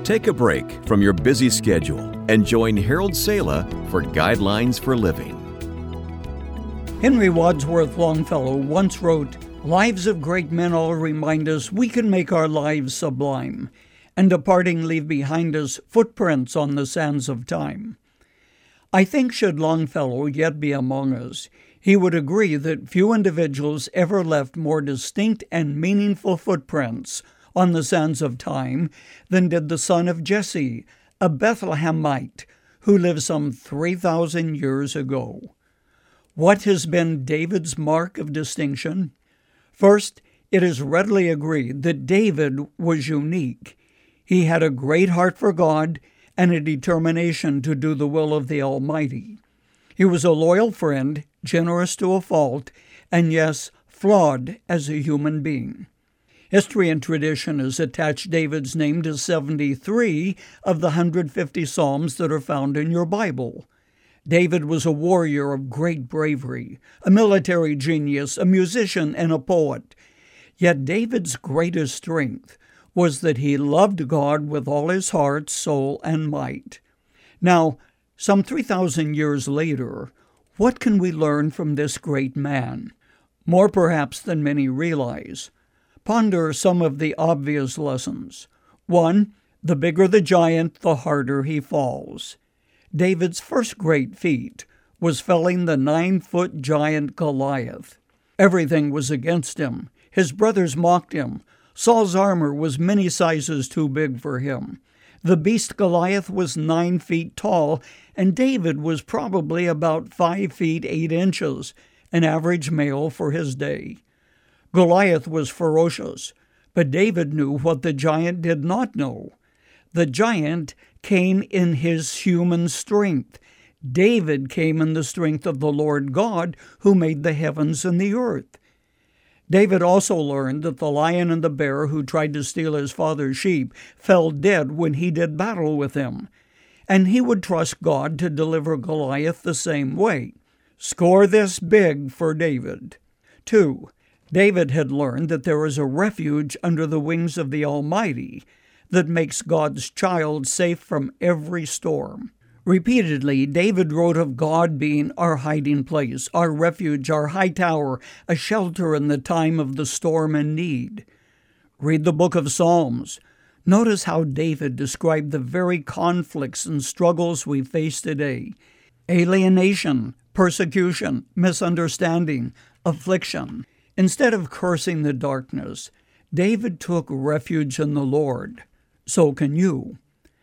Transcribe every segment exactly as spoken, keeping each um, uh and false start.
Take a break from your busy schedule and join Harold Sala for Guidelines for Living. Henry Wadsworth Longfellow once wrote, "Lives of great men all remind us we can make our lives sublime, and departing leave behind us footprints on the sands of time." I think should Longfellow yet be among us, he would agree that few individuals ever left more distinct and meaningful footprints on the sands of time than did the son of Jesse, a Bethlehemite, who lived some three thousand years ago. What has been David's mark of distinction? First, it is readily agreed that David was unique. He had a great heart for God and a determination to do the will of the Almighty. He was a loyal friend, generous to a fault, and yes, flawed as a human being. History and tradition has attached David's name to seventy-three of the one hundred fifty Psalms that are found in your Bible. David was a warrior of great bravery, a military genius, a musician, and a poet. Yet David's greatest strength was that he loved God with all his heart, soul, and might. Now, some three thousand years later, what can we learn from this great man? More perhaps than many realize. Ponder some of the obvious lessons. One, the bigger the giant, the harder he falls. David's first great feat was felling the nine-foot giant Goliath. Everything was against him. His brothers mocked him. Saul's armor was many sizes too big for him. The beast Goliath was nine feet tall, and David was probably about five feet eight inches, an average male for his day. Goliath was ferocious, but David knew what the giant did not know. The giant came in his human strength. David came in the strength of the Lord God, who made the heavens and the earth. David also learned that the lion and the bear who tried to steal his father's sheep fell dead when he did battle with him, and he would trust God to deliver Goliath the same way. Score this big for David. Two, David had learned that there is a refuge under the wings of the Almighty that makes God's child safe from every storm. Repeatedly, David wrote of God being our hiding place, our refuge, our high tower, a shelter in the time of the storm and need. Read the book of Psalms. Notice how David described the very conflicts and struggles we face today: alienation, persecution, misunderstanding, affliction. Instead of cursing the darkness, David took refuge in the Lord. So can you.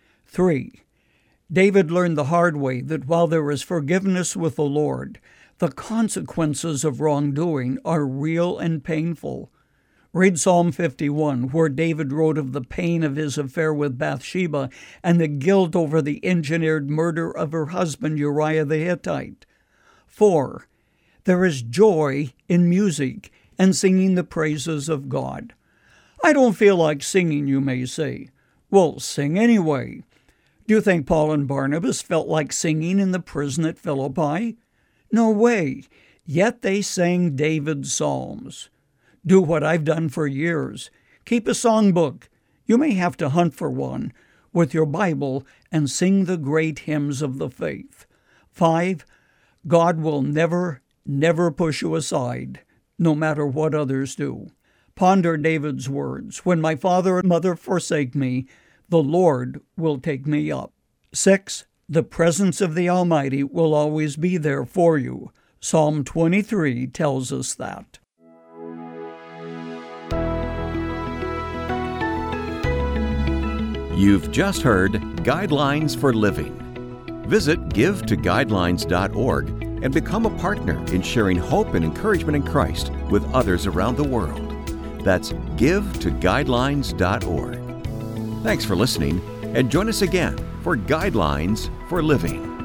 Three, David learned the hard way that while there is forgiveness with the Lord, the consequences of wrongdoing are real and painful. Read Psalm fifty-one, where David wrote of the pain of his affair with Bathsheba and the guilt over the engineered murder of her husband Uriah the Hittite. Four, there is joy in music and singing the praises of God. I don't feel like singing, you may say. Well, sing anyway. Do you think Paul and Barnabas felt like singing in the prison at Philippi? No way. Yet they sang David's psalms. Do what I've done for years. Keep a songbook. You may have to hunt for one with your Bible and sing the great hymns of the faith. Five, God will never, never push you aside, no matter what others do. Ponder David's words, "When my father and mother forsake me, the Lord will take me up." Six, the presence of the Almighty will always be there for you. Psalm twenty-three tells us that. You've just heard Guidelines for Living. Visit give to guidelines dot org and become a partner in sharing hope and encouragement in Christ with others around the world. That's give to guidelines dot org. Thanks for listening, and join us again for Guidelines for Living.